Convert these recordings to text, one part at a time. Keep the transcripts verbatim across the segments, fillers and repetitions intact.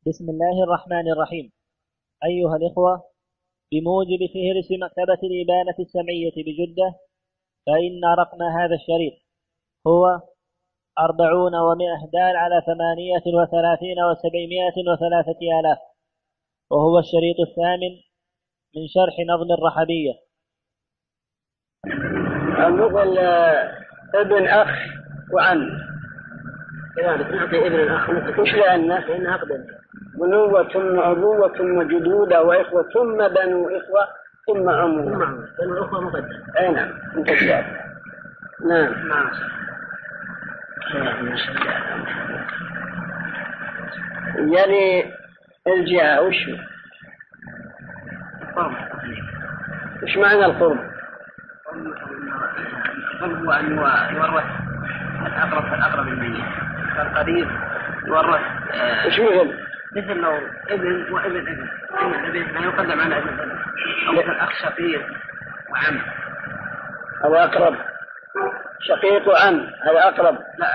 بسم الله الرحمن الرحيم. أيها الإخوة، بموجب فهرس مكتبة الإبانة السمعية بجدة، فإن رقم هذا الشريط هو أربعون ومائة دال على ثمانية وثلاثين وسبعمائة وثلاثة آلاف، وهو الشريط الثامن من شرح نظم الرحبية. مثل ابن أخ وعم، إذا نعطي ابن الأخ وش لأنه لأنه أقدم بنوة ثم أبوة ثم جدودة وإخوة ثم بنو إخوة ثم عمو. نعم، بنو الأخوة مقدم. أي نعم مقدم. نعم. نعم. يعني الجهة وش القرب. وش معنى القرب؟ القرب هو أن يورث الأقرب فالأقرب الميت، فالقريب يورث. وش مثل؟ مثل لو ابن وابن ابن ابن ابن ما يقدم على ابن ابن، أو مثل أخ شقيق وعم. هذا أقرب. شقيق وعم هذا أقرب. لا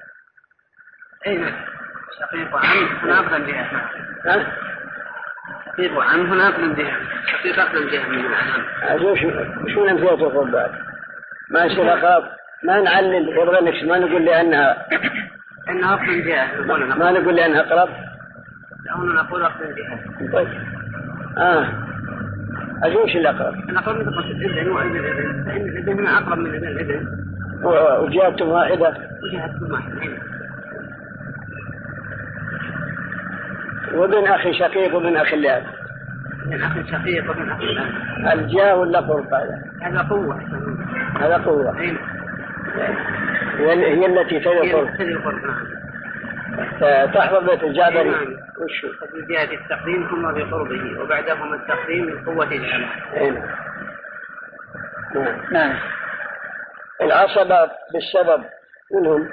أي شقيق وعم هنا أقدم بها. ها؟ شقيق وعم هنا أقدم بها. شقيق أقدم بها من العم. شو شو نمثيل القرب بعد؟ ما يصير أقرب. ما نعلل يبغى نكش ما نقول لأنها إنها أقدم بها. ما نقول لأنها أقرب. لا نقول أقدم بها. طيب. آه. أجوش الأقرب. الأقرب من قصة الابن وابن الابن، فإن الابن هنا أقرب من ابن الابن. وجهتهم واحدة. وجهتهم واحدة. وابن أخي شقيق وابن أخي لأب. ابن أخي شقيق وابن أخي لأب. الجاه ولا قرب هذا؟ هذا قوة. هذا قوة. أين؟ هي التي تلي قرب. تلي قرب. نعم. تحفظ بيت الجابري. نعم. وشو؟ في جهة التقديم هم بقربه، وبعدهم التقديم من قوة الجمع. نعم. نعم. العصبة بالسبب منهم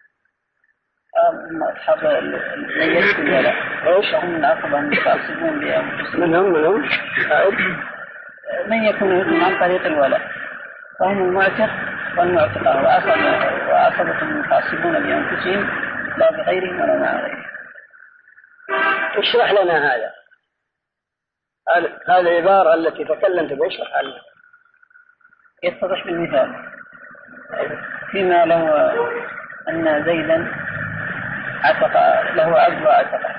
أصحاب الميت ولا إيش؟ هم العصبة المتعصبون بأنفسهم. منهم منهم من يكون يكون عن طريق الولاء، فهم المعتق والمعتقة، وعصبة المتعصبون بأنفسهم لا بغيرهم ولا مع غيرهم. اشرح لنا هذا. هذه العبارة التي تكلمت بها اشرح لنا. يتضح بالمثال فيما لو أن زيدا عتق له عبد وعتقه،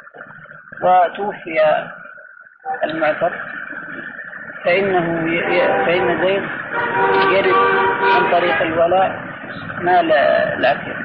وتوفي المعتق، فإنه ي... فإن زيد يرث عن طريق الولاء مال العتيق،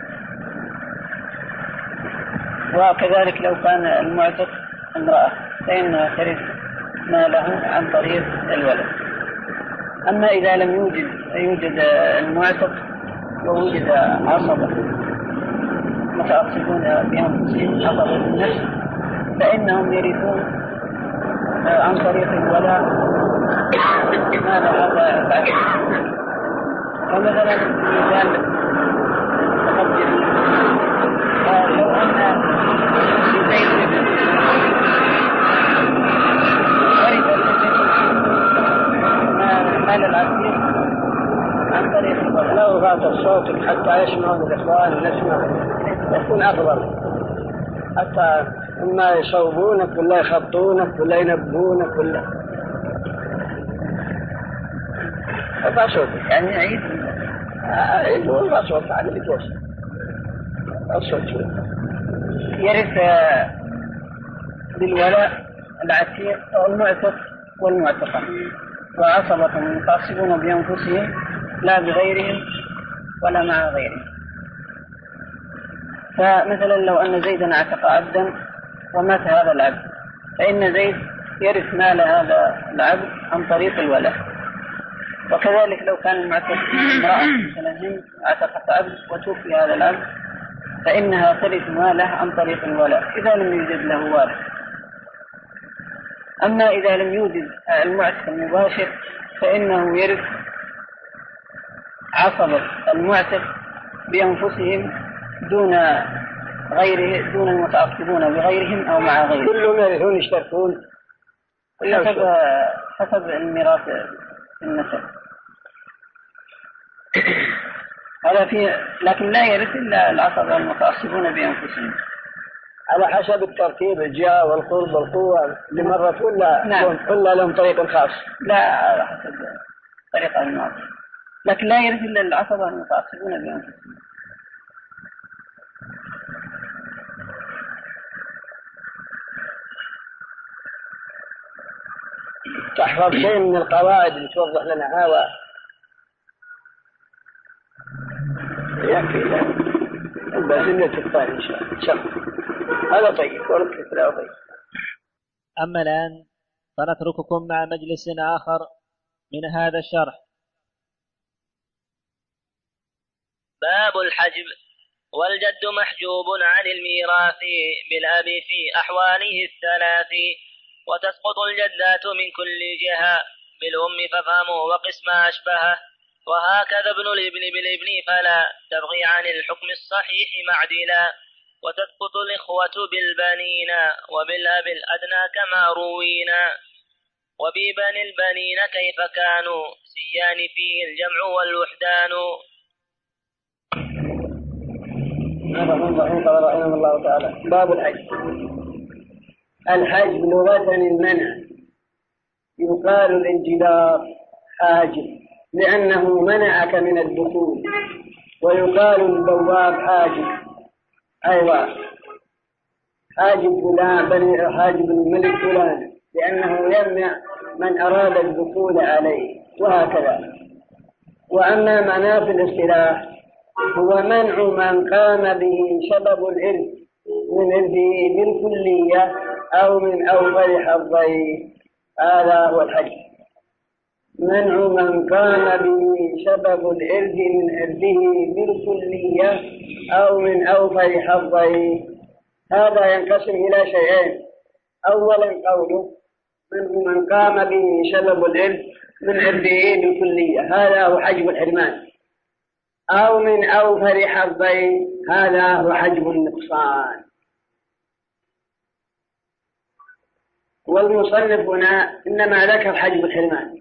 وكذلك لو كان المعتق امرأة فإنها ترث ماله عن طريق الولاء. أما إذا لم يوجد يوجد المعتق ووجد عصبة متعصبون بأنفسهم عصبة النفس، فإنهم يرثون عن طريق الولاء ماذا هذا العتيق. فمثلا مثال تقدم لو أن زيد مال العتيق عن طريق الولاء. لو غاط صوتك حتى يسمعون الإخوان ونسمع يكون أفضل، حتى إما يصوبونك ولا يخطونك ولا ينبهونك ولا ارفع صوتك. يعني عيد عيد وارفع صوتك على اللي توصل الصوت. يرث بالولاء العتيق أو المعتق والمعتقة، وعصبة متعصبون بأنفسهم لا بغيرهم ولا مع غيرهم. فمثلا لو أن زيدا اعتق عبدا ومات هذا العبد، فإن زيد يرث مال هذا العبد عن طريق الولاء. وكذلك لو كان المعتق امرأة مثلا هند اعتقت عبد وتوفي هذا العبد، فإنها ترث ماله عن طريق الولاء إذا لم يوجد له وارث. أما إذا لم يوجد المعتق المباشر، فإنه يرث عصبة المعتق بأنفسهم دون غيره، دون المتعصبون بغيرهم أو مع غيرهم. كلهم يرثون يشتركون حسب حسب الميراث في النسب. هذا فيه، لكن لا يرث إلا العصبة المتعصبون بأنفسهم. على حسب الترتيب الجهة والقرب والقوة لمرت ولا نعم. ولا لهم طريق خاص؟ لا على حسب طريقة الماضي، لكن لا يرث إلا العصبة المتعصبون بأنفسهم. تحفظ شيء من القواعد اللي توضح لنا هذا يكفي البازلة الثاني إن شاء الله. هذا طيب وركز لا طيب. أما الآن فنترككم مع مجلس آخر من هذا الشرح. باب الحجب. والجد محجوب عن الميراث بالأب في أحواله الثلاث، وتسقط الجدات من كل جهة بالأم ففهموا وقسم أشبهه، وهكذا ابن الابن بالابن فلا تبغي عن الحكم الصحيح معدلا، وتسقط الإخوة بالبنين وبالأب الأدنى كما روينا، وببني البنين كيف كانوا سيان فيه الجمع والوحدان. هذا من ضعيف رحمه الله تعالى. باب الحج. الحج لغة المنع، يقال الانجدار حاجب لأنه منعك من الدخول، ويقال البواب حاجب أيضا حاجب فلان حاجب الملك فلان لأنه يمنع من أراد الدخول عليه، وهكذا. وأما مناف الاصطلاح هو منع من قام به سبب الإرث من إرثه بالكلية أو من أول حظيه، هذا هو الحج. منع من قام به سبب الإرث من إرثه بالكلية أو من أوفر حظيه. هذا ينقسم إلى شيئين. أولا قوله منع من قام به سبب الإرث من إرثه بالكلية، هذا هو حجب الحرمان، أو من أوفر حظيه، هذا هو حجب النقصان. والمصنف هنا إنما ذكر حجب الحرمان،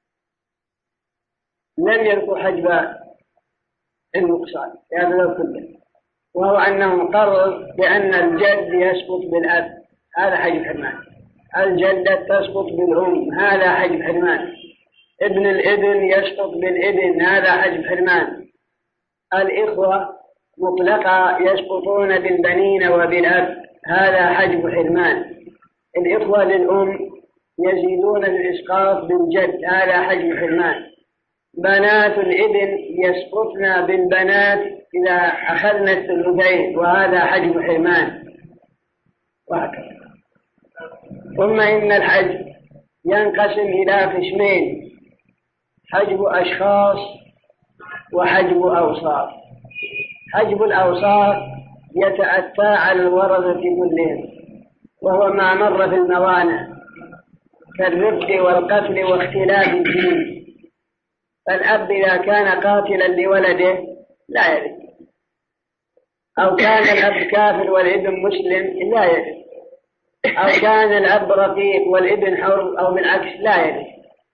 لم يذكر حجب النقصان هذا لو كله، وهو أنه قرر بأن الجد يسقط بالأب، هذا حجب حرمان. الجدة تسقط بالأم، هذا حجب حرمان. ابن الابن يسقط بالابن، هذا حجب حرمان. الإخوة مطلقة يسقطون بالبنين وبالأب، هذا حجب حرمان. الإخوة للأم يزيدون الإسقاط بالجد، هذا حجب حرمان. بنات الابن يسقطن بالبنات إذا أخذنا الثلثين، وهذا حجب حرمان، وهكذا. ثم إن الحجب ينقسم إلى قسمين: حجب أشخاص وحجب أوصاف. حجب الأوصاف يتأتى على الورثة كلهم، وهو ما مر في الموانع كالرفق والقتل واختلاف الدين. فالأب إذا كان قاتلا لولده لا يرث، أو كان الأب كافر والابن مسلم لا يرث، أو كان الأب رقيق والابن حر أو بالعكس لا يرث،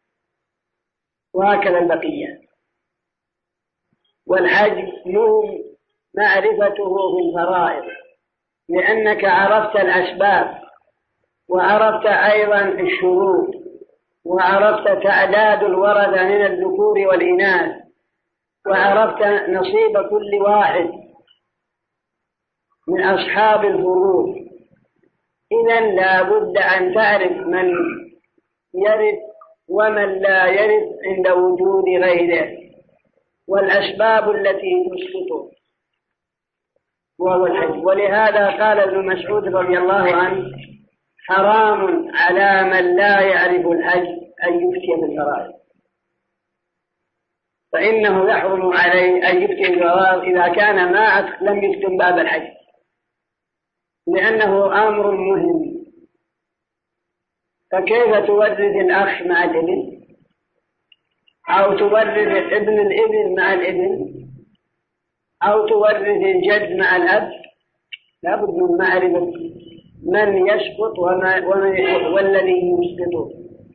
وهكذا البقية. والحجب مهم معرفته في الفرائض، لأنك عرفت الأسباب، وعرفت أيضا الشروط، وعرفت تعداد الورثة من الذكور والإناث، وعرفت نصيب كل واحد من أصحاب الفروض. إذن لا بد أن تعرف من يرث ومن لا يرث عند وجود غيره، والأسباب التي تسقطه، وهو الحج. ولهذا قال ابن مسعود رضي الله عنه: حرام على من لا يعرف الحج أن يفتي بالفرائض، فإنه يحرم عليه أن يفتي بالفرائض إذا كان ما لم يكتم باب الحج، لأنه أمر مهم. فكيف تورث الأخ مع الابن، أو تورث ابن الابن مع الابن، أو تورث الجد مع الأب؟ لا بد من معرفة من يسقط وما والذي يسقط.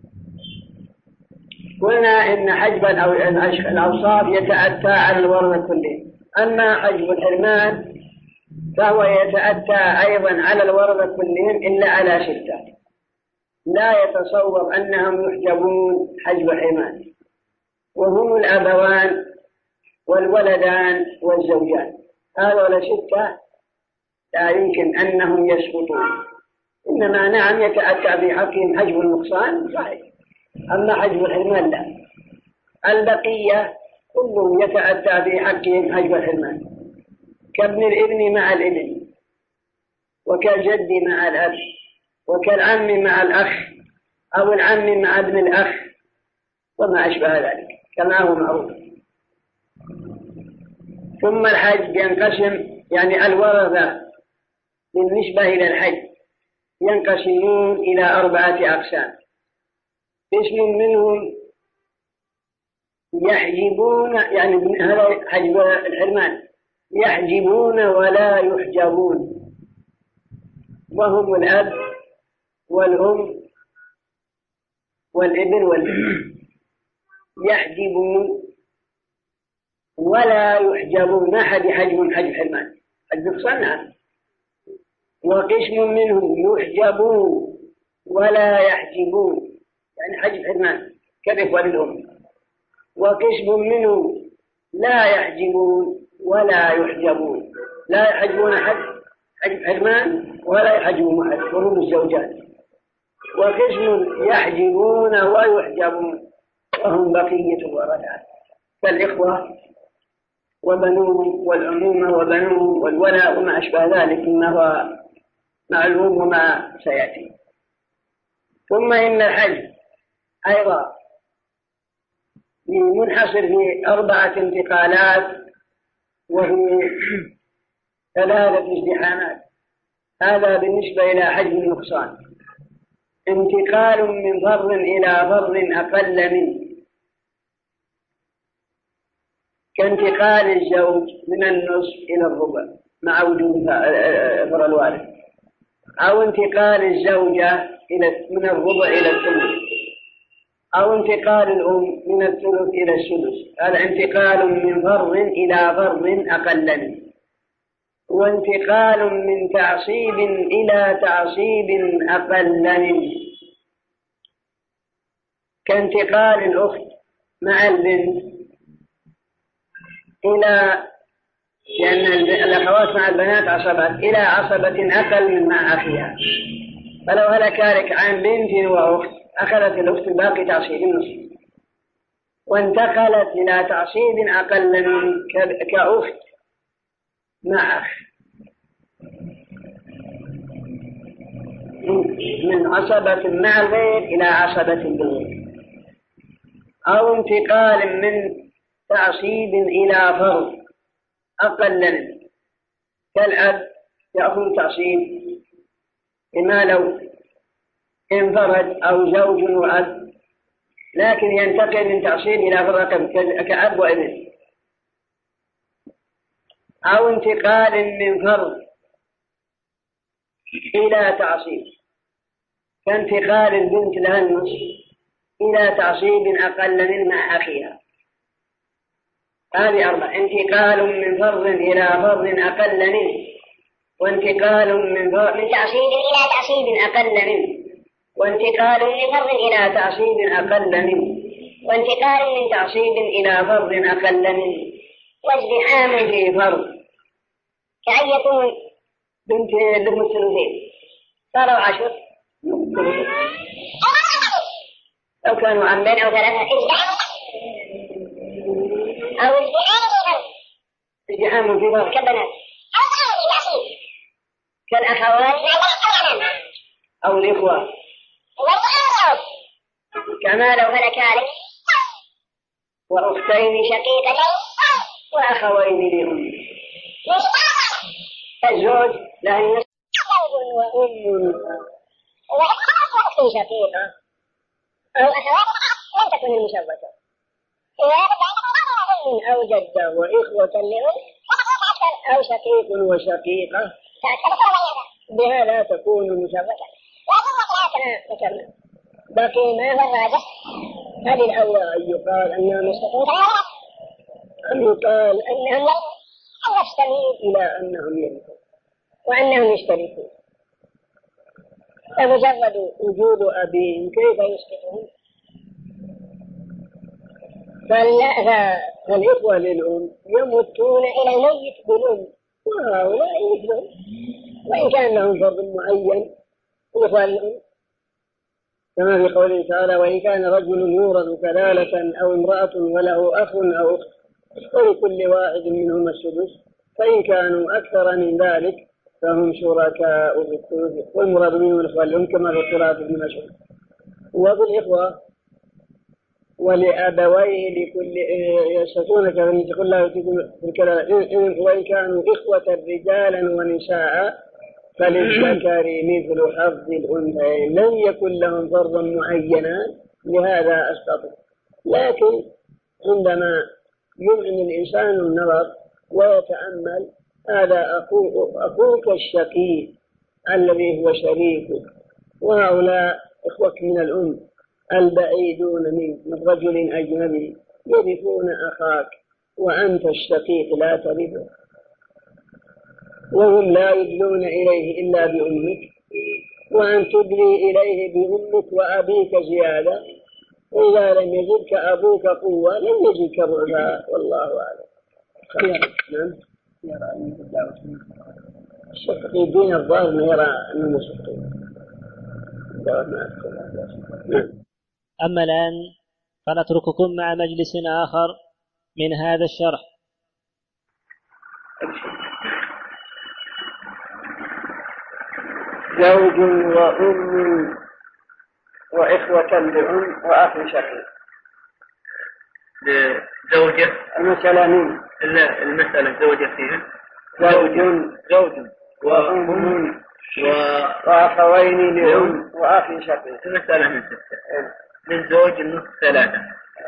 قلنا إن حجب الأوصاف يتأتى على الورثة كلهم. أما حجب الحرمان فهو يتأتى أيضا على الورثة كلهم إلا على ستة، لا يتصور أنهم يحجبون حجب حرمان، وهم الأبوان والولدان والزوجان. هذول ستة لا يمكن أنهم يسقطون، إنما نعم يتأتى في حقهم حجب النقصان صحيح، أما حجب الحرمان لا. البقية كلهم يتأتى في حقهم حجب الحرمان، كابن الابن مع الابن، وكالجد مع الأب، وكالعم مع الأخ، أو العم مع ابن الأخ، وما أشبه ذلك كما هو معروف. ثم الحج ينقسم، يعني الورثة بالنسبة إلى الحج ينقسمون إلى أربعة أقسام. قسم منهم يحجبون، يعني هذا حجب الحرمان، يحجبون ولا يحجبون، وهم الأب والأم والابن والابن. يحجبون ولا يحجبون، ما حد يحجبون حجب حرمان، حجب صنع. وقسم منهم يحجبون ولا يحجبون، يعني حجب حرمان كالإخوة للأم. وقسم منهم لا يحجبون ولا يحجبون، لا يحجبون حجب حجب حرمان ولا يحجبون حجب، وهم الزوجات. وقسم يحجبون ويحجبون، وهم بقية الورثات كالإخوة وبنوهم والعمومة وبنوهم والولاء وما أشبه ذلك مما هو معلوم وما سيأتي. ثم إن الحج أيضا منحصر في أربعة انتقالات، وهي ثلاثة ازدحامات. هذا بالنسبة إلى حجب النقصان. انتقال من فر إلى فر أقل منه، كانتقال الزوج من النصف إلى الربع مع وجود فر الوارث، أو انتقال الزوجة إلى من الربع إلى الثلث، أو انتقال الأم من الثلث إلى السدس. هذا انتقال من فر إلى فر أقل منه. وانتقال من تعصيب إلى تعصيب أقل منه، كانتقال الأخت مع البنت إلى، لأن الأخوات مع البنات عصبات، إلى عصبة أقل من مع أخيها. فلو هلك هلك عن بنت وأخت أخذت الأخت الباقي تعصيب النصف، وانتقلت إلى تعصيب أقل من كأخت مع أخ، من عصبة مع الغير إلى عصبة بالغير. أو انتقال من تعصيب إلى فرض أقل منه، كالأب يأخذ تعصيب إما لو انفرد أو زوج وأب، لكن ينتقل من تعصيب إلى فرض كأب وابن. أو انتقال من فرض إلى تعصيب، كانتقال البنت لها النصف إلى تعصيب أقل من مع أخيها. هذه أربع: انتقال من فرض إلى فرض أقل منه، وانتقال من فرض من تعصيب إلى تعصيب أقل منه، وانتقال من فرض إلى تعصيب أقل منه، وانتقال من تعصيب إلى فرض أقل منه، وازدحام في فرض، كأن يكون بنت لهم الثلثين صاروا عشر، لو كانوا عمين أو ثلاثة أو ازدحام في فرض كالبنات كالأخوات أو الإخوة، كما لو هلك عليك وأختين شقيقتين وأخوين لهم. الزوج له النصف وأم وأخت شقيقة أو أخوات لم تكن المشوكة، أو جدة وإخوة لأم أو شقيق وشقيقة، بها لا تكون مشوكة. بقي ما هو الراجح؟ هل الأولى أن يقال أنها مستقيمة أم يقال أنهم لا تستميل إلى أنهم يمكن؟ وأنهم يشتركون، فمجرد وجود أبيهم كيف يسقطهم؟ فالإخوة للأم يمتون إلى الميت بالأم، وهؤلاء مثلهم وإن كان لهم فرض معين. الإخوة للأم كما في قوله تعالى: وإن كان رجل يورث كلالة أو امرأة وله أخ أو أخت فلكل واحد منهما السدس، فإن كانوا أكثر من ذلك فهم شركاء في الثلث، والمراد منهم الإخوة للأم كما في قراءة ابن مسعود. وبالإخوة ولأبويه لكل يستطيعون كذلك يقول الله في الكلام: وإن كانوا إخوة رجالا ونساء فللذكر مثل حظ الأنثيين، لم يكن لهم فرضا معينا لهذا أسقطوا. لكن عندما يمعن الإنسان النظر ويتأمل: هذا أخوك, أخوك الشقيق الذي هو شريكك، وهؤلاء إخوك من الأم البعيدون منك من رجل أجنبي يرثون أخاك وأنت الشقيق لا ترثه، وهم لا يدلون إليه إلا بأمك، وأن تدلي إليه بأمك وأبيك زيادة، وإذا لم يجدك أبوك قوة لم يجدك ضعفا، والله أعلم. نعم. يرى أن الدعوة الشقي دين الظاهر ما يرى أنه شقي. نعم. أما الآن فنترككم مع مجلس آخر من هذا الشرح. زوج وأم وإخوة لأم وأخ شقيق. زوجة المسألة مين؟ المسألة زوجة فيها زوج زوج وأم وأخوين لأم وأخ شقيق. المسألة من ستة. للزوج النصف ثلاثة،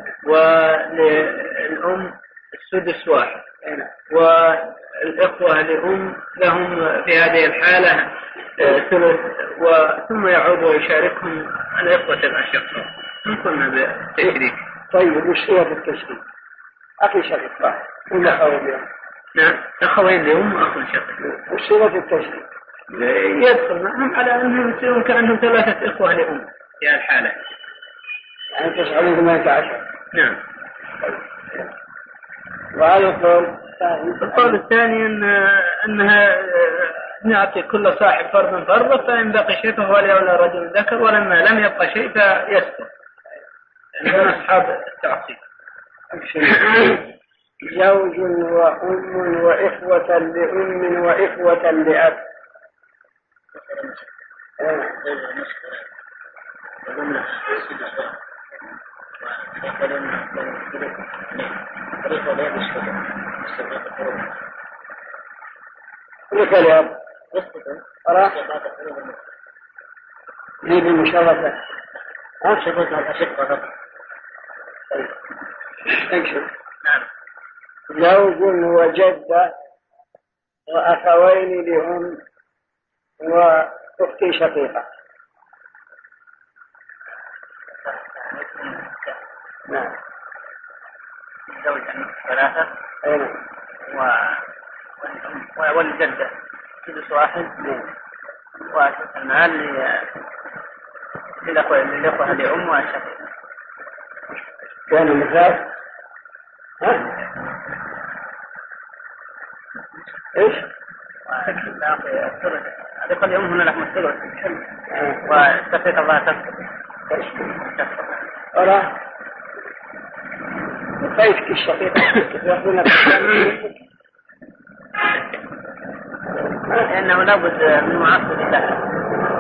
وللأم السدس واحد، والإخوة لأم لهم في هذه الحالة ثلث، وثم يعود ويشاركهم الإخوة الأشقاء. نقولنا بالتشريك. طيب وش هي بالتشريك؟ أخي شقيق واحد ولا أخوين؟ نعم، أخوين لأم وأخ شقيق. وش هي بالتشريك؟ يدخل معهم على أنهم يصيرون كأنهم ثلاثة إخوة لأم في الحالة، يعني تسعون ثمانية عشر. نعم. وهذا القول القول الثاني أن أنها نعطي كل صاحب فرضا فرضا، فإن بقي شيء فهو لأولى رجل ذكر، ولما لم يبقى شيء فيسقط. من أصحاب التعصيب. زوج وأم وإخوة لأم وإخوة لأب. كيف الأب؟ أرى هي بالمشاركة. ها شبكة الأشقة فقط. نعم. زوج وجدة وأخوين لهم وأختي شقيقة. نعم. زوج ثلاثة. أيوة. و والجدة سدس واحد. والمال للأخوة للأخوة لأم وشقيق. كان المثال ها؟ إيش؟ هذا قد يوم هنا لحم الثلث وتفيق الله تفيق. أرى كيف الشقيق يأخذون لأنه لابد من معاصر له.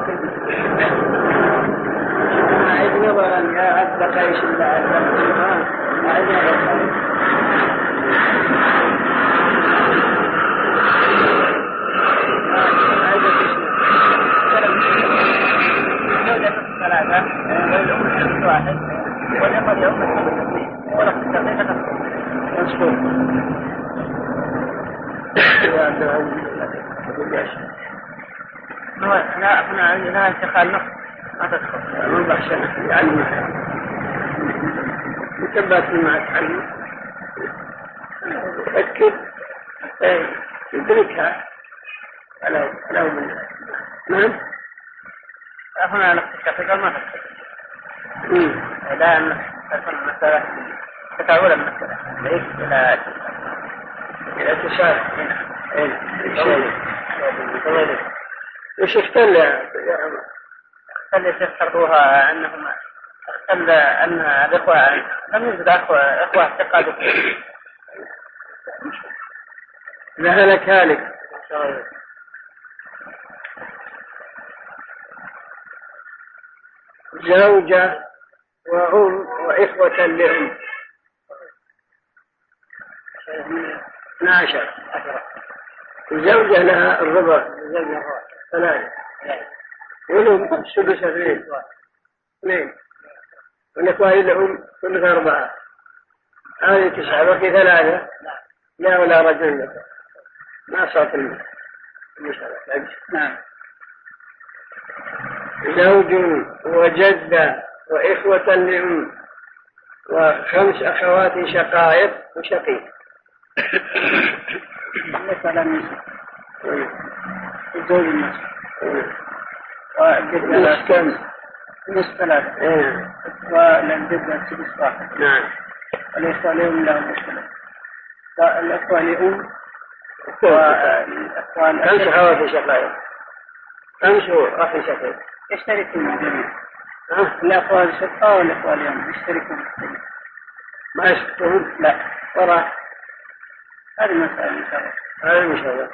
أعيد نظرا يا أبا قيش الله أعيد نظرا. ثلاثة والأم الشخص واحد والأخوة الأم الشخص اثنين والأخت الشقيقة مشكور. لا هنا عندنا انتقال نص ما تدخل ما بحشنا يعني متبات مع التعلم أكد يدركها لو لو من نعم هنا الاخت ما تكتب الآن تكون المسألة تتعول المسألة ليس إلى إلى تشارك وش اختل يا عمر؟ اختل يستخدموها أنهم اختل أن الإخوة لم يوجد أخوة إخوة اعتقاد لهلك هالك زوجة وأم وإخوة لأم اثنا عشر. الزوجة لها الربع ثلاثة والأم سدس اثنين اثنين والإخوة للأم ثلث أربعة هذه تسعة وفي ثلاثة لا ولا رجل ما صارت المسألة. نعم. زوج وجدة وإخوة لأم وخمس أخوات شقائق وشقيق. مثلا الزوج النصف والجدة كم؟ نصف ثلاثة والجدة سدس واحد. نعم. والإخوة لأم لهم الثلاث والإخوة لأم والإخوة خمس أخوات شقائق خمس أخوات شقيق يشتركون الجميع. الأخوة الشقاء والإخوة اليوم يشتركون ما يشتركون؟ لا وراء هذه المسألة إن شاء الله. هذه المسألة.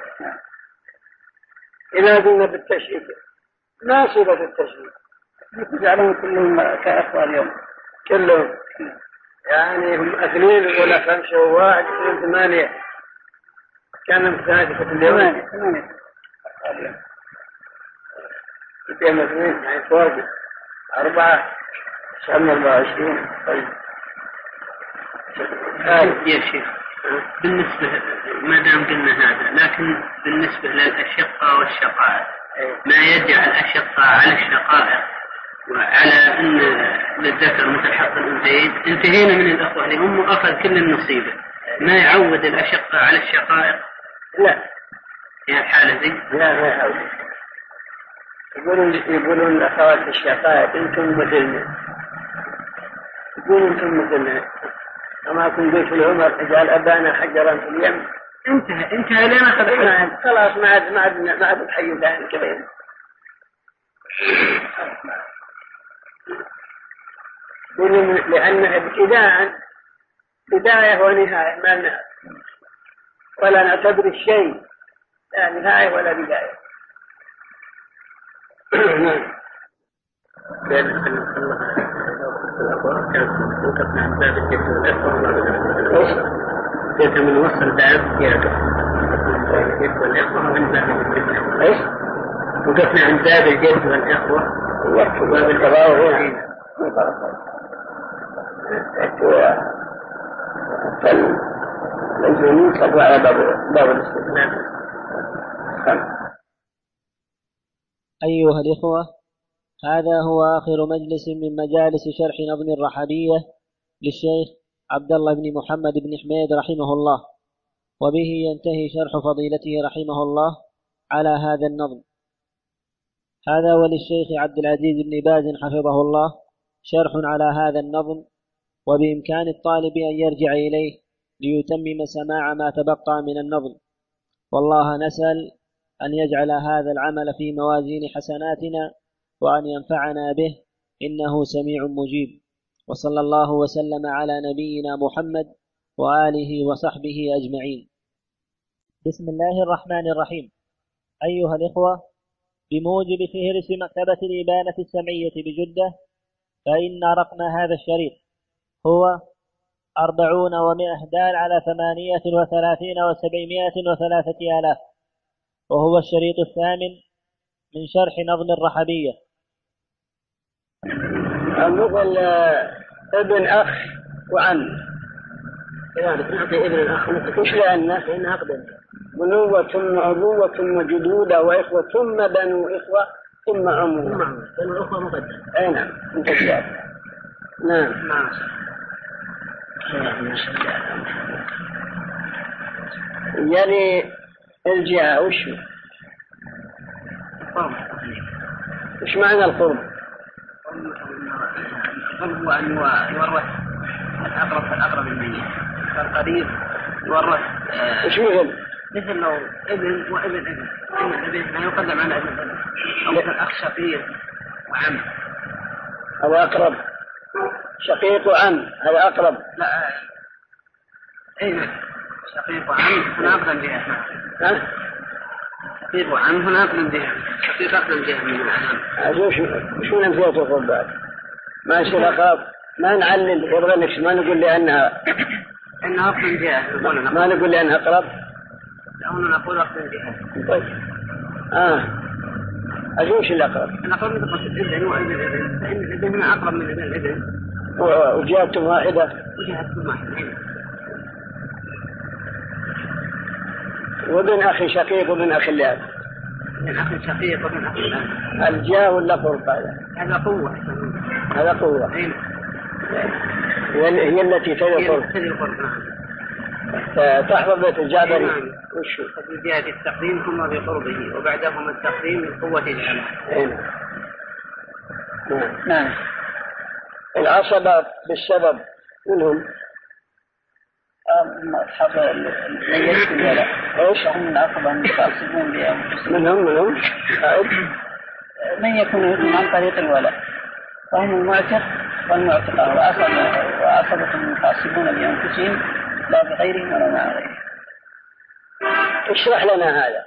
إذا قلنا بالتشريك ما صفة التشريك؟ يجعلون كلهم كأخوة اليوم كلهم يعني هم اثنين ولا خمسة وواحد اثنين ثمانية كان ثلاثة اليوم ثمانية ثمانية اثنين اثنين يعني فوق أربعة سبعة أربعة وعشرين. طيب يا شيخ بالنسبة ما دام قلنا هذا لكن بالنسبة للأشقة والشقائق ما يجعل الأشقة على الشقائق وعلى أن للذكر مثل حظ الأنثيين انتهينا من الأخوة لأم وأخذ كل النصيبة ما يعود الأشقة على الشقائق؟ لا في الحالة ذي لا ما يعود. يقولون يقولون الأخوات الشقائق أنتم مثلنا يقولون أنتم مثلنا وما كنت قلت لعمر اجعل أبانا حجرا في اليم انتهى انتهى لين أخذ خلاص ما عاد ما عاد ما عاد بحي ثاني كذا لأنها ابتداء بداية ونهاية ما نهاية ولا نعتبر الشيء لا نهاية ولا بداية. وقفنا عن باب الجد والإخوة كيف من وصل باب الجد والإخوة من باب الجد إيش؟ وقفنا عن باب الجد والإخوة وباب التباوع هنا فالجنين صدوا على باب باب الاستثناء. أيها الإخوة هذا هو آخر مجلس من مجالس شرح نظم الرحبية للشيخ عبد الله بن محمد بن حميد رحمه الله وبه ينتهي شرح فضيلته رحمه الله على هذا النظم. هذا وللشيخ عبد العزيز بن باز حفظه الله شرح على هذا النظم وبإمكان الطالب أن يرجع إليه ليتمم سماع ما تبقى من النظم والله نسأل أن يجعل هذا العمل في موازين حسناتنا وأن ينفعنا به إنه سميع مجيب وصلى الله وسلم على نبينا محمد وآله وصحبه أجمعين. بسم الله الرحمن الرحيم. أيها الإخوة بموجب فهرس مكتبة الإبانة السمعية بجدة فإن رقم هذا الشريط هو أربعون ومائة دال على ثمانية وثلاثين وسبعمائة وثلاثة آلاف وهو الشريط الثامن من شرح نظم الرحبية. نقول ابن أخ وعم يعني نعطي ابن الأخ مش لأنه لأنه أقدم بنوة ثم أبوة ثم جدودة وإخوة ثم بنو إخوة ثم عمو بنو إخوة مقدم. أي نعم مقدم. نعم نعم يعني الجهة وشو إيش معنى القرب؟ القرب هو أن يورث الأقرب فالأقرب الميت، فالقريب يورث. إيش مثل؟ مثل لو ابن وابن ابن، ابن ابن لا يقدم على ابن ابن، أو مثل أخ شقيق وعم. هذا أقرب. شقيق وعم هذا أقرب. لا أي شقيق وعم هنا أقدم بها. ها؟ شقيق وعم هنا أقدم بها. شقيق أقدم بها من العم. شو شو نمثيل القرب بعد؟ ما يصير أقرب. ما نعلل يرغلك، ما نقول لأنها إنها أقدم بها. ما نقول لأنها أقرب. لأننا نقول أقدم بها. طيب. آه. أجوش الأقرب. الأقرب من قصة الابن وابن الابن، فإن الابن هنا أقرب من ابن الابن. وجهتم واحدة. وجهتم واحدة. وابن أخي شقيق وابن أخي لاب. ابن أخي شقيق وابن أخي لاب. الجاه ولا قرب هذا؟ هذا قوة. هذا قوة. أين؟ هي التي تلي قرب. تلي قرب. تحفظ بيت الجابري. وشو؟ بجهة التقديم ثم بقربه، وبعدهما التقديم من قوة الجمع. نعم. نعم. العصبة بالسبب منهم أصحاب الميت ولا إيش؟ هم العصبة المتعصبون بأنفسهم. منهم منهم من يكون يؤمن عن طريق الولاء، وهم المعتق والمعتقة، وعصبة وعصبة المتعصبون بأنفسهم لا بغيرهم ولا مع غيرهم. اشرح لنا هذا.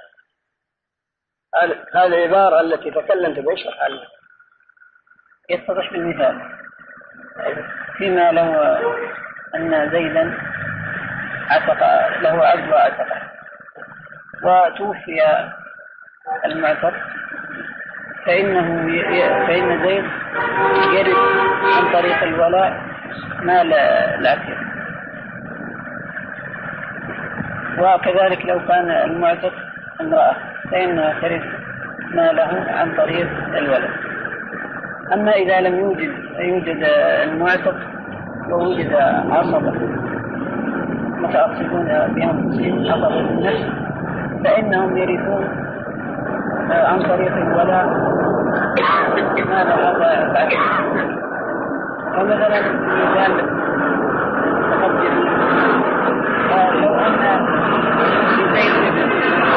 هذه العبارة التي تكلمت بها اشرح لنا. يتضح بالمثال فيما لو أن زيدا عتق له عبد وعتقه، وتوفي المعتق، فإنه فإن زيد يرث عن طريق الولاء مال العتيق، وكذلك لو كان المعتق امرأة فإنها ترث ماله عن طريق الولاء. أما إذا لم يوجد يوجد المعتق ووجد عصبة متعصبون بأنفسهم عصبة النفس، فإنهم يرثون عن طريق الولاء ماذا هذا العتيق. فمثلا مثال تقدم لو أن لزيد بن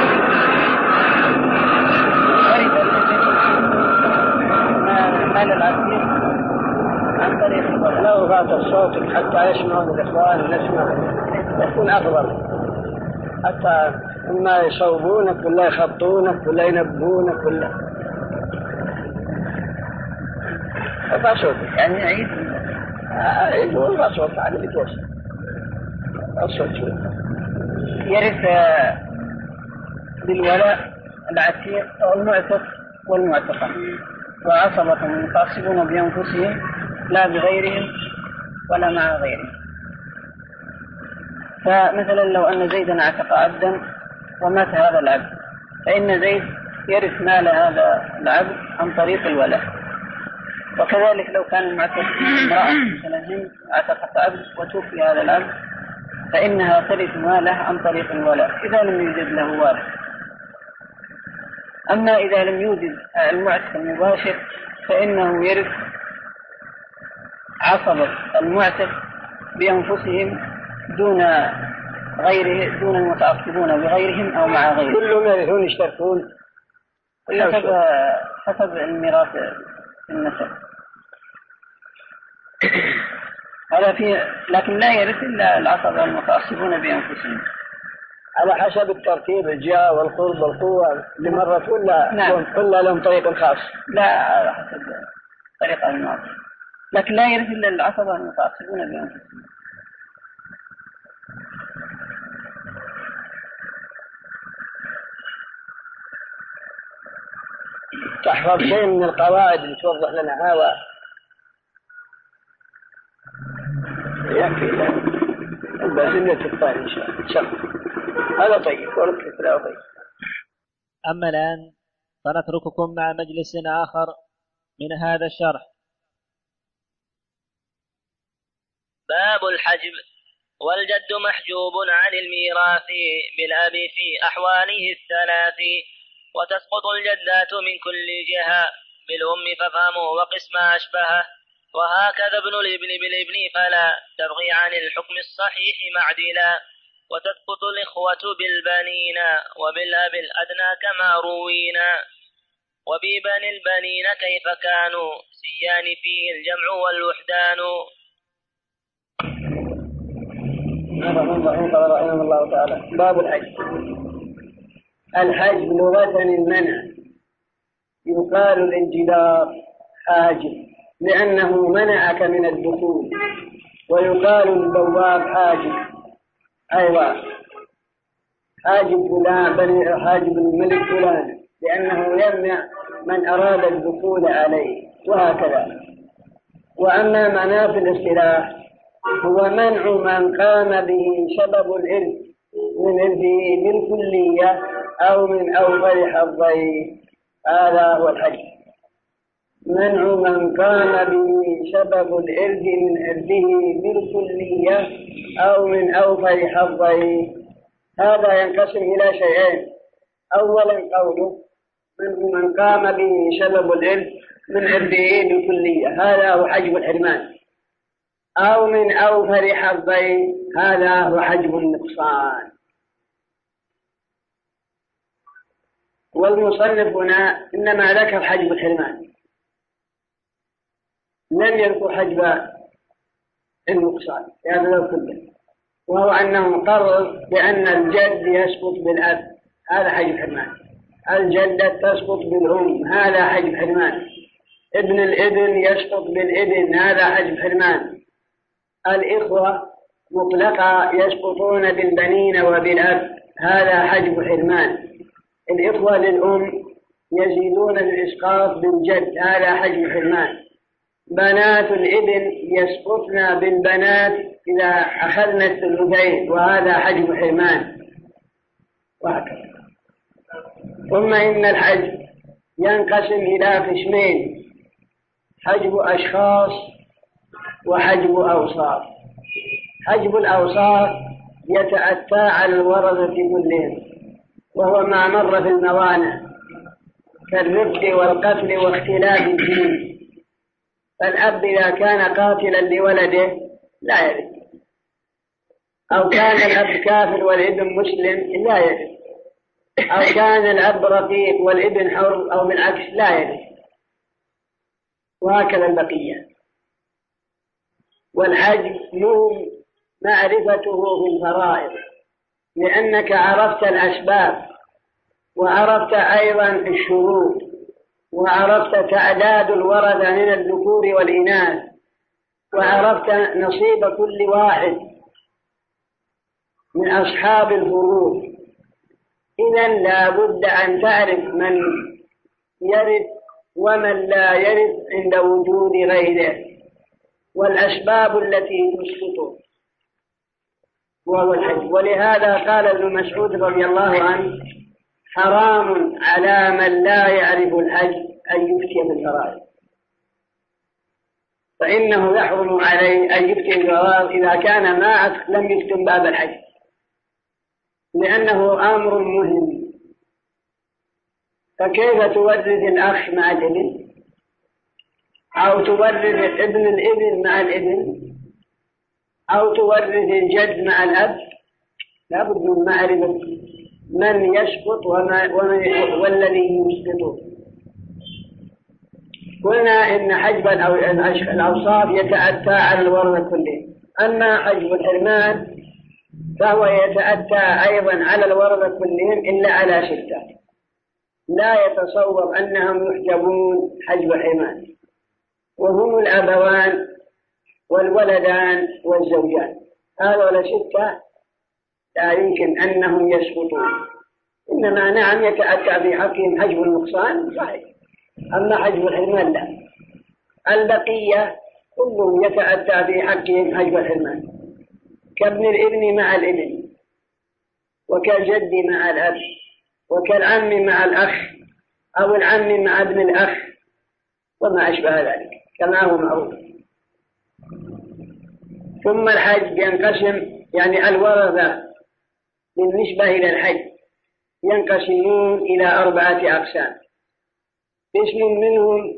مال العتيق عن طريق الولاء. لو غاض صوتك حتى يسمعون الإخوان ونسمع يكون أفضل، حتى إما يصوبونك ولا يخطونك ولا ينبهونك ولا ارفع صوتك. يعني عيد عيد وارفع صوتك على اللي توصل الصوت شوي. يرث بالولاء العتيق أو المعتق والمعتقة، وعصبة متعصبون بأنفسهم لا بغيرهم ولا مع غيرهم. فمثلا لو أن زيدا اعتق عبدا ومات هذا العبد، فإن زيد يرث مال هذا العبد عن طريق الولاء. وكذلك لو كان المعتق امرأة مثلا هند اعتقت عبد وتوفي هذا العبد، فإنها ترث ماله عن طريق الولاء إذا لم يوجد له وارث. أما إذا لم يوجد المعتق المباشر فإنه يرث عصبة المعتق بأنفسهم دون غيره، دون المتعصبون بغيرهم أو مع غيرهم. كلهم يرثون يشتركون حسب حسب الميراث في النسب. هذا في، لكن لا يرث إلا العصبة المتعصبون بأنفسهم على حسب الترتيب، الجاه والقرب والقوة لمرة ولا نعم. ولا لهم طريق خاص؟ لا على حسب طريقة المعروف، لكن لا يرث إلا العصبة المتعصبون بأنفسهم. تحفظ شيء من القواعد اللي توضح لنا هذا يكفي البازلة الثانية إن شاء الله. هذا طيب وركب لا طيب. أما الآن فنترككم مع مجلس آخر من هذا الشرح. باب الحجب. والجد محجوب عن الميراث بالأب في أحواله الثلاث، وتسقط الجدات من كل جهة بالأم فافهموا وقس ما أشبهه. وهكذا ابن الابن بالابن فلا تبغي عن الحكم الصحيح معدلا. وتسقط الإخوة بالبنين وبالأب الأدنى كما روينا. وببني البنين كيف كانوا سيان فيه الجمع والوحدان. رحمه الله تعالى. باب الحج. الحج لغة المنع، يقال للجدار حاجب لأنه منعك من الدخول، ويقال للبواب حاجب أيوة حاجب فلان بني حاجب الملك فلان لأنه يمنع من أراد الدخول عليه، وهكذا. وأما مناف الاصطلاح هو منع من قام به سبب الإرث من إرثه بالكلية أو من أوفر حظيه، هذا هو الحج. منع من قام به سبب الإرث من إرثه بالكلية أو من أوفر حظيه. هذا ينقسم إلى شيئين. أولا قوله منع من قام به سبب الإرث من إرثه بالكلية، هذا هو حجب الحرمان. أو من أوفر حظيه، هذا هو حجب النقصان. والمصنف هنا إنما ذكر حجب الحرمان، لم يذكر حجب النقصان هذا لو كله، وهو أنه قرر بأن الجد يسقط بالأب، هذا حجب حرمان. الجدة تسقط بالأم، هذا حجب حرمان. ابن الابن يسقط بالابن، هذا حجب حرمان. الإخوة مطلقة يسقطون بالبنين وبالأب، هذا حجب حرمان. الإخوة للأم يزيدون الإسقاط بالجد، هذا حجب حرمان. بنات الابن يسقطن بالبنات إذا أخذنا الثلثين، وهذا حجب حرمان، وهكذا. ثم إن الحج ينقسم إلى قسمين: حجب أشخاص وحجب أوصاف. حجب الأوصاف يتأتى على الورثة كلهم، وهو ما مر في الموانع كالرفق والقتل واختلاف الدين. فالأب إذا كان قاتلا لولده لا يرث، أو كان الأب كافر والابن مسلم لا يرث، أو كان الأب رقيق والابن حر أو بالعكس لا يرث، وهكذا البقية. والحج مهم معرفته في الفرائض، لأنك عرفت الأسباب، وعرفت أيضا الشروط، وعرفت تعداد الورثة من الذكور والإناث، وعرفت نصيب كل واحد من أصحاب الفروض. إذن لا بد أن تعرف من يرث ومن لا يرث عند وجود غيره، والأسباب التي تسقطه، وهو الحج. ولهذا قال ابن مسعود رضي الله عنه: حرام على من لا يعرف الحج أن يفتي بالفرائض، فإنه يحرم عليه أن يفتي بالفرائض إذا كان ما لم يكتم باب الحج، لأنه أمر مهم. فكيف تورث الأخ مع الابن، أو تورث ابن الابن مع الابن، أو تورث الجد مع الأب؟ لا بد من معرفة من يسقط وما والذي يسقطه. قلنا إن حجب الأوصاف يتأتى على الورثة كلهم، أما حجب الحرمان فهو يتأتى أيضا على الورثة كلهم إلا على ستة، لا يتصور أنهم يحجبون حجب الحرمان، وهم الأبوان والولدان والزوجان. هذول ستة لا يمكن أنهم يسقطون، إنما نعم يتأتى في حقهم حجب النقصان صحيح، أما حجب الحرمان لا. البقية كلهم يتأتى في حقهم حجب الحرمان، كابن الابن مع الابن، وكالجد مع الأب، وكالعم مع الأخ، أو العم مع ابن الأخ، وما أشبه ذلك كما هو معروف. ثم الحج ينقسم، يعني الورثة بالنسبة إلى الحج ينقسمون إلى أربعة أقسام. قسم منهم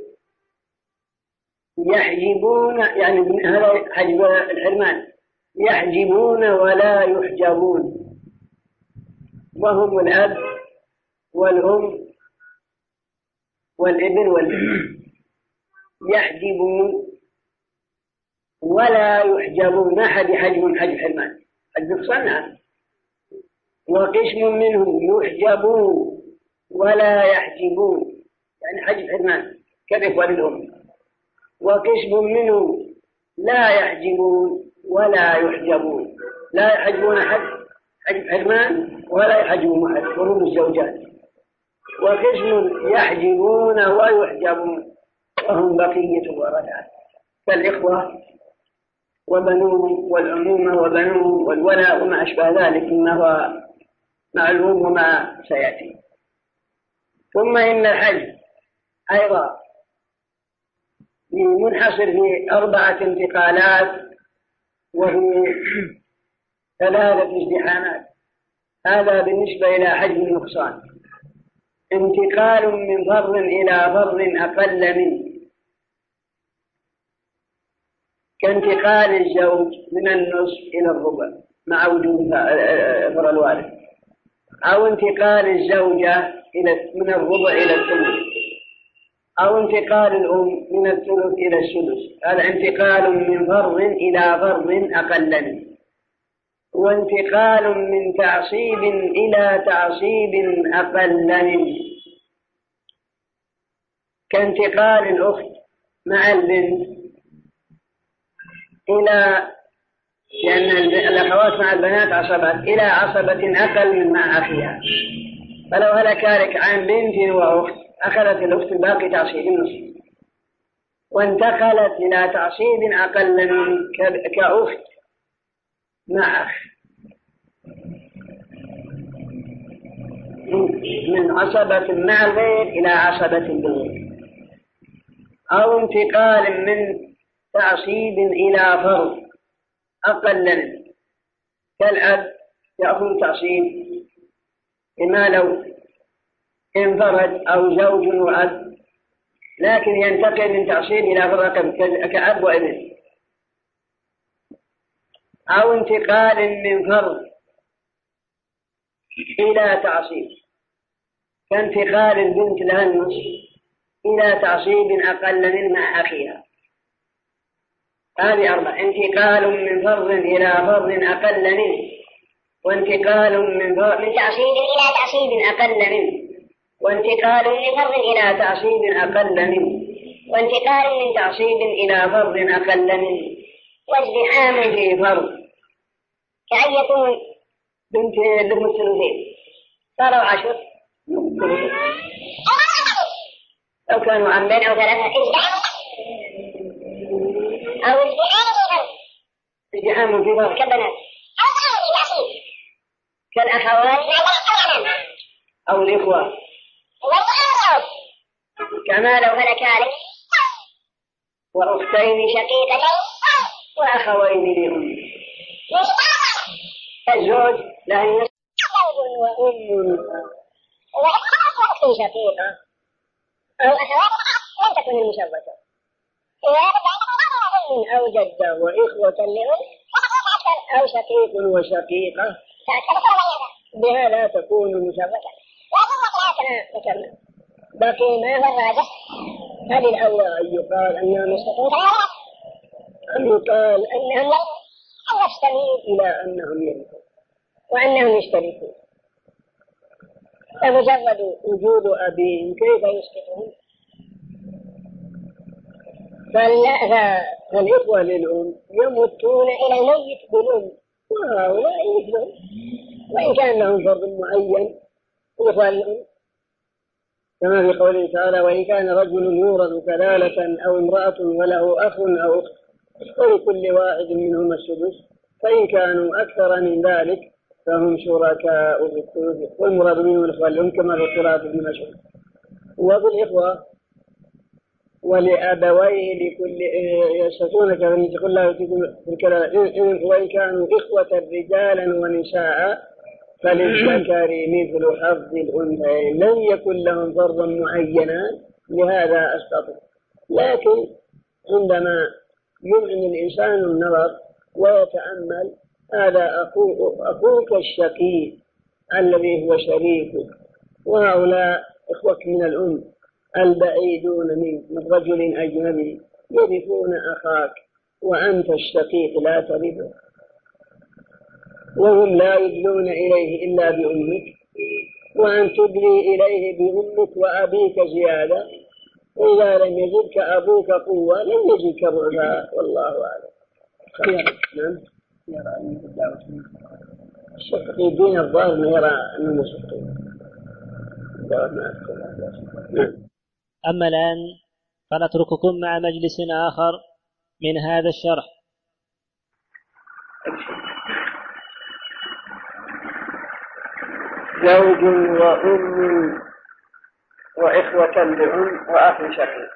يحجبون، يعني هذا حجب الحرمان، يحجبون ولا يحجبون، وهم الأب والأم والابن والابن. يحجبون ولا يحجبون، ما حد يحجبون حجب حرمان، حجب صنع. وقسم منهم يحجبون ولا يحجبون، يعني حجب حرمان كالإخوة للأم. وقسم منهم لا يحجبون ولا يحجبون، لا يحجبون حد حجب حرمان ولا يحجبون حد قرون الزوجات. وقسم يحجبون ويحجبون وهم بقية الورثة كالإخوة وبنوهم والعمومة وبنوهم والولاء وما أشبه ذلك مما هو معلوم وما سيأتي. ثم إن الحج أيضا منحصر في أربعة انتقالات وهي ثلاثة ازدحامات. هذا بالنسبة إلى حجم النقصان. انتقال من ضر إلى ضر أقل منه، كانتقال الزوج من النصف إلى الربع مع وجود ضر الوارث، أو انتقال الزوجة إلى من الربع إلى الثلث، أو انتقال الأم من الثلث إلى السدس. هذا انتقال من ضر إلى ضر أقل منه. وانتقال من تعصيب إلى تعصيب أقل منه، كانتقال الأخت مع البنت إلى، لأن الأخوات مع البنات عصبات، إلى عصبة أقل من مع أخيها. فلو هلك هلك عن بنت وأخت أخذت الأخت الباقي تعصيب النصف، وانتقلت إلى تعصيب أقل من كأخت مع أخ، من عصبة مع الغير إلى عصبة بالغير. أو انتقال من تعصيب إلى فرض أقل منه، كالأب يأخذ تعصيب إما لو انفرد أو زوج وأب، لكن ينتقل من تعصيب إلى فرض كأب وابن. أو انتقال من فرض إلى تعصيب، كانتقال البنت لها النصف إلى تعصيب أقل من مع أخيها. هذه أربعة: انتقال من فرض إلى فرض أقل منه، وانتقال من, من تعصيب إلى تعصيب أقل منه، وانتقال من فرض إلى تعصيب أقل منه، وانتقال من تعصيب إلى فرض أقل منه. وازدحام في فرض كأن يكون بنت لهم الثلثين صاروا عشر، لو كانوا عمين أو ثلاثة أو ازدحام في فرض كبنات كالأخوات أو الإخوة، كما لو هلك هلك وأختين شقيقتين وأخوين لأم. الزوج له النصف وأم وأخت شقيقة أو أخوات لم تكن المشركة، أو جدة وإخوة لأم أو شقيق وشقيقة، بها لا تكون مشركة. بقي ما هو الراجح؟ هل الأول أن يقال أنها مشركة أم يقال أنهم يستميل إلى أنهم يرثون وأنهم يشتركون؟ فمجرد وجود أبيهم كيف يسقطهم؟ فالإخوة للأم يمتون إلى الميت بالأم، وهؤلاء مثلهم وإن كان لهم فرض معين. الإخوة للأم كما في قوله تعالى: وإن كان رجل يورث كلالة أو امرأة وله أخ أو أخت ولكل واحد منهما السدس، فإن كانوا أكثر من ذلك فهم شركاء في الثلث، والمراد منهم الإخوة للأم كما في قراءة ابن مسعود. وبالإخوة ولأبويه لكل يستطيعون كما يقول الله في الكلام: وإن كانوا إخوة رجالا ونساء فللذكر مثل حظ الأنثيين. لم يكن لهم فرضا معينا لهذا أسقطه. لكن عندما يمعن الإنسان النظر ويتأمل، هذا أخوك, أخوك الشقيق الذي هو شريكك، وهؤلاء إخوك من الأم البعيدون منك من رجل أجنبي يرثون أخاك، وأنت الشقيق لا ترثه، وهم لا يدلون إليه إلا بأمك، وأن تدلي إليه بأمك وأبيك زيادة. إذا لم يجدك أبوك قوة لم يجدك ضعفا، والله أعلم. نعم. الشق في دين الظاهر ما يرى أنه شق. أما الآن فنترككم مع مجلس آخر من هذا الشرح. زوج وأم وإخوة لأم وأخ شقيق.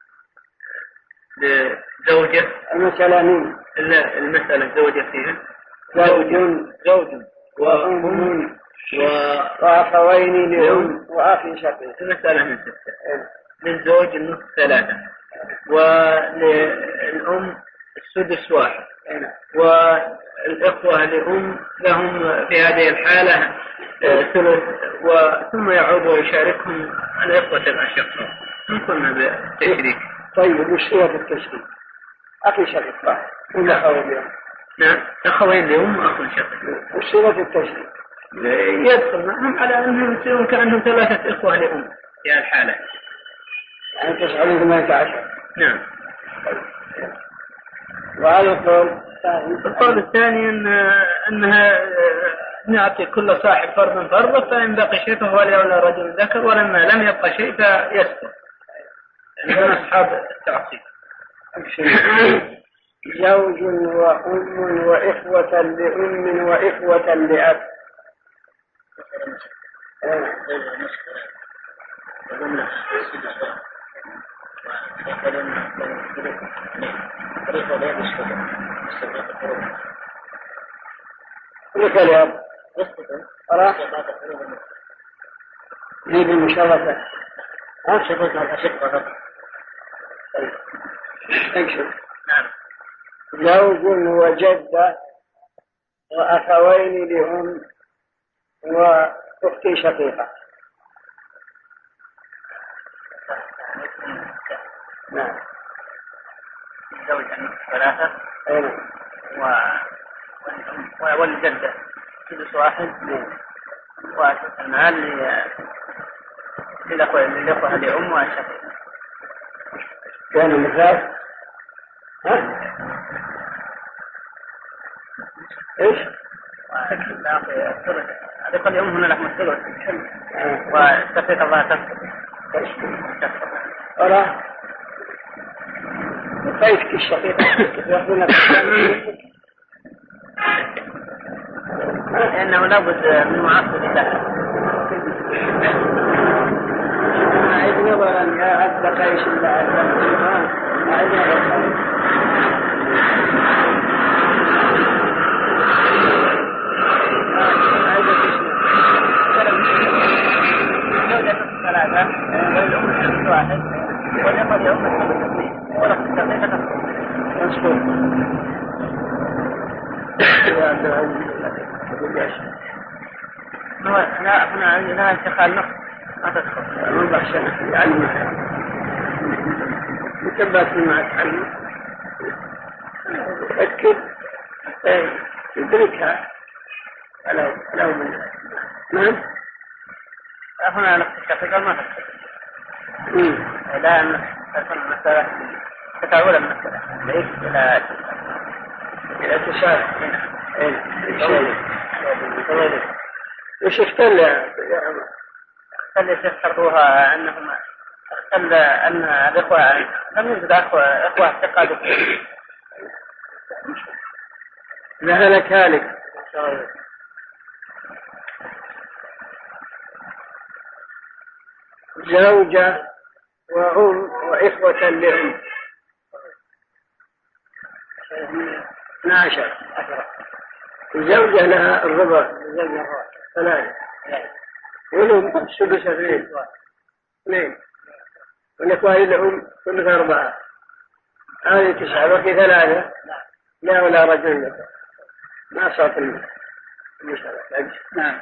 زوجة المسألة مين؟ المسألة زوجة فيها زوج زوج وأم وأم وأخوين لأم وأخ شقيق. المسألة من ستة، للزوج النصف ثلاثة، وللأم السدس واحد، والإخوة لأم لهم في هذه الحالة ثلث، وثم يعود ويشاركهم الإخوة الأشقاء. نقولنا بالتشريك. طيب وش هو التشريك؟ أخي شقيق واحد ولا أخوين لأم؟ نعم، أخوين لأم وأخ شقيق. وش هو التشريك؟ يدخل معهم على أنهم يصيرون كأنهم ثلاثة إخوة لأم في الحالة، يعني تسعون ثمانية عشر. نعم. وهذا القول القول الثاني إن أنها نعطي كل صاحب فرض فرض، فإن بقي شيء فهو لأولى رجل ذكر، ولما لم يبقى شيء فيسقط. عندنا أصحاب التعصيب. زوج وأم وإخوة لأم وإخوة لأب. كيف اليوم؟ خلاص. هي بالمشاركة. ها؟ شبكة الأشقة. طيب. نعم. زوج وجدة وأخوين لهم وأختي شقيقة. نعم. زوج ثلاثة. أيوة. و والجدة سدس واحد. والمال للأخوة للأخوة لأم وشقيق. كان المثال؟ ها؟ إيش؟ هذا قد يوم هنا لحم الثلث والشقيق الله تسقط. أرى كيف الشقيق يأخذون لأنه لابد من معاصر الله. أعيد نظرا يا عبد قيس الله أعيد نظرا. ثلاثة والأم الشخص واحد والأخوة لأم الشخص اثنين ولك الشقيقة مشكور. هو لا هنا عندنا انتقال نقص ما تدخل ما بحشنا يعني متبات ما تعلم أكد يدركها على على من نعم. هنا نقص الشقيقة ما تدخل لا تكون المسألة تتعول المسألة ليس إلى إلى تشارك. وش اختل يا عمر؟ اختل يفسروها أنهم اختل أن الإخوة لم يوجد أخوة إخوة اعتقاد لا لك هالك. زوجة وأم وإخوة لأم اثنا عشر. الزوجة لها الربع ثلاثة والأم السدس اثنين اثنين والإخوان لهم كلها أربعة، هذه تسعة وفي ثلاثة لا ولا رجل ذكر ما صوت المشاركة. نعم.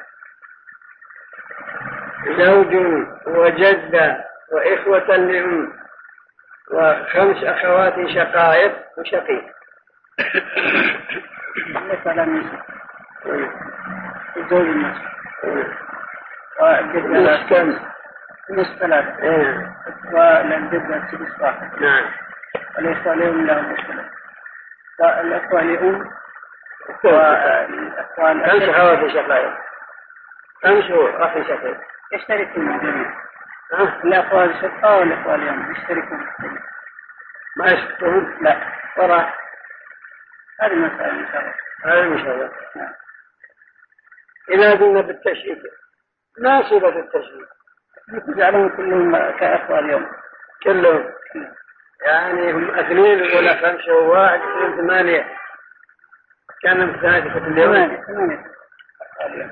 زوج وجدة وإخوة لأم وخمس أخوات شقائق وشقيق. مثلا الزوج النصف والجدة كم؟ نصف ثلاثة والجدة سدس واحد. نعم. والإخوة لأم لهم مشكلة والإخوة لأم والأخوان خمس أخوات شقائق خمس أخ شقيق يشتركون جميعا. الأخوة الشقاء والإخوة لأم يشتركون ما يشتركون؟ لا وراء هذه المسألة إن شاء الله. هذه المسألة. إذا قلنا بالتشريك ما صفة التشريك؟ يجعلون كلهم كأخوة اليوم كلهم يعني هم اثنين ولا خمسة وواحد اثنين ثمانية كانوا ثلاثة اليوم ثمانية ثمانية اليوم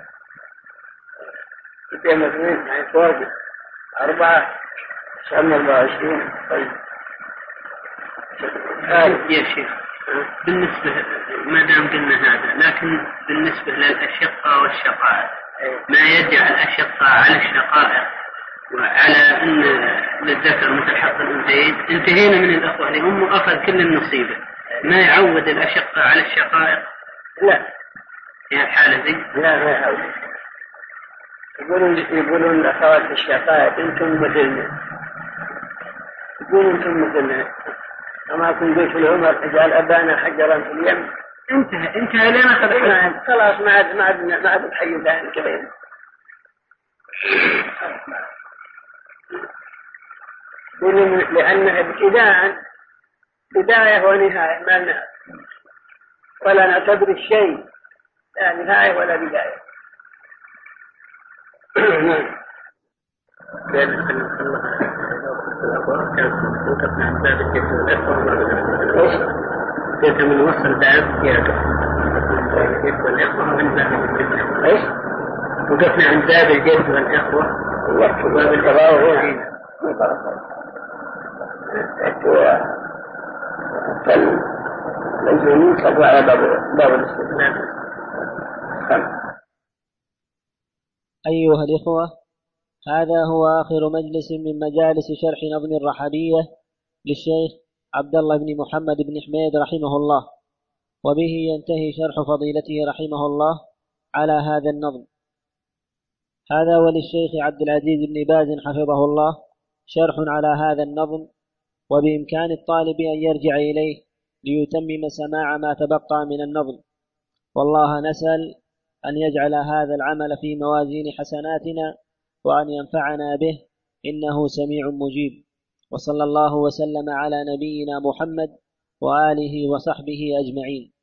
اثنين اثنين يعني فوق أربعة سبعة أربعة وعشرين. طيب يا شيخ بالنسبة ما دام قلنا هذا، لكن بالنسبة للأشقة والشقائق ما يجعل الأشقة على الشقائق وعلى أن للذكر مثل حظ الأنثيين، انتهينا من الأخوة لأم وأخذ كل النصيبة، ما يعود الأشقة على الشقائق؟ لا في الحالة دي لا ما يعود. يقولون يقولون الأخوات الشقائق أنتم مثلنا، يقولون أنتم مثلنا كما كنت قلت لعمر اجعل أبانا حجرا في اليم. انتهى انتهى لين أخذ خلاص ما عاد ما عاد ما عاد الحي ثاني كبير. لأنها ابتداء بداية ونهاية ما نهاية، ولا نعتبر الشيء لا نهاية ولا بداية. كنت من وصل باب الجد والإخوة من باب الجد. إيش؟ وقفنا عند باب الجد والإخوة وباب التباوع هنا. فالمجنون تبع على باب باب الاستثناء. أيها الإخوة، هذا هو آخر مجلس من مجالس شرح نظم الرحبية للشيخ عبد الله بن محمد بن حميد رحمه الله، وبه ينتهي شرح فضيلته رحمه الله على هذا النظم. هذا وللشيخ عبد العزيز بن باز حفظه الله شرح على هذا النظم، وبإمكان الطالب أن يرجع إليه ليتمم سماع ما تبقى من النظم. والله نسأل أن يجعل هذا العمل في موازين حسناتنا وأن ينفعنا به، إنه سميع مجيب. وصلى الله وسلم على نبينا محمد وآله وصحبه أجمعين.